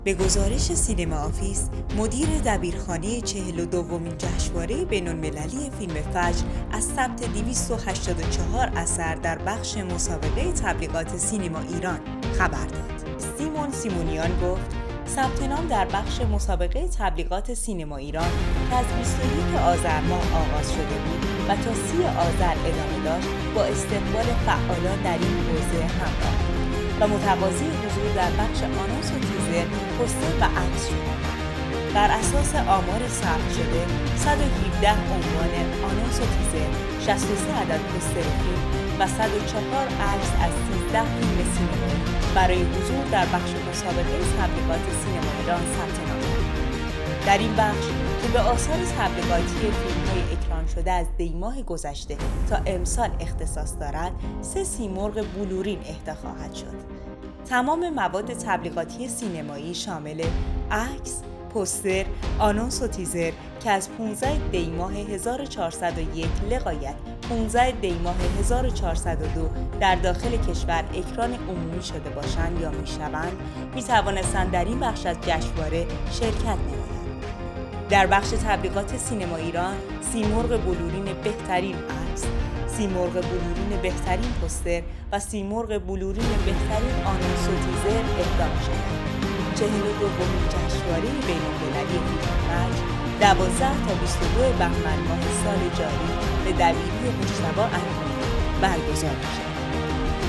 به گزارش سینما آفیس، مدیر دبیرخانه 42مین جشنواره بین‌المللی فیلم فجر از ثبت 284 اثر در بخش مسابقه تبلیغات سینما ایران خبر داد. سیمون سیمونیان گفت ثبت نام در بخش مسابقه تبلیغات سینما ایران که از 21 آذر ماه آغاز شده بود و تا 30 آذر ادامه داشت با استقبال فعالان در این حوزه همراه و متقاضی حضور در بخش آنونس و تیزر، پوستر و عکس شد. بر اساس آمار ثبت شده 117 عنوان آنونس و تیزر، 63 عدد پوستر فیلم و 104 عکس از 13 فیلم سینمایی برای حضور در بخش مسابقه تبلیغات سینما ایران ثبت نام کرد. در این بخش که به آثار تبلیغاتی فیلم‌های اکران شده از دی‌ماه گذشته تا امسال اختصاص دارد، 3 سیمرغ بلورین اهدا خواهد شد. تمام مواد تبلیغاتی سینمایی شامل عکس، پوستر، آنونس و تیزر که از 15 دی ماه 1401 لغایت 15 دی ماه 1402 در داخل کشور اکران عمومی شده باشند یا میشوند، میتوانستند در این بخش از جشنواره شرکت نمایند. در بخش تبلیغات سینما ایران، سیمرغ بلورین بهترین عکس، سیمرغ بلورین بهترین پوستر و سیمرغ بلورین بهترین آنونس و تیزر اهدا می‌شوند. 42مین جشنواره بین‌المللی فیلم فجر 12 تا 22 بهمن ماه سال جاری به دبیری مجتبی امیری برگزار می‌شود.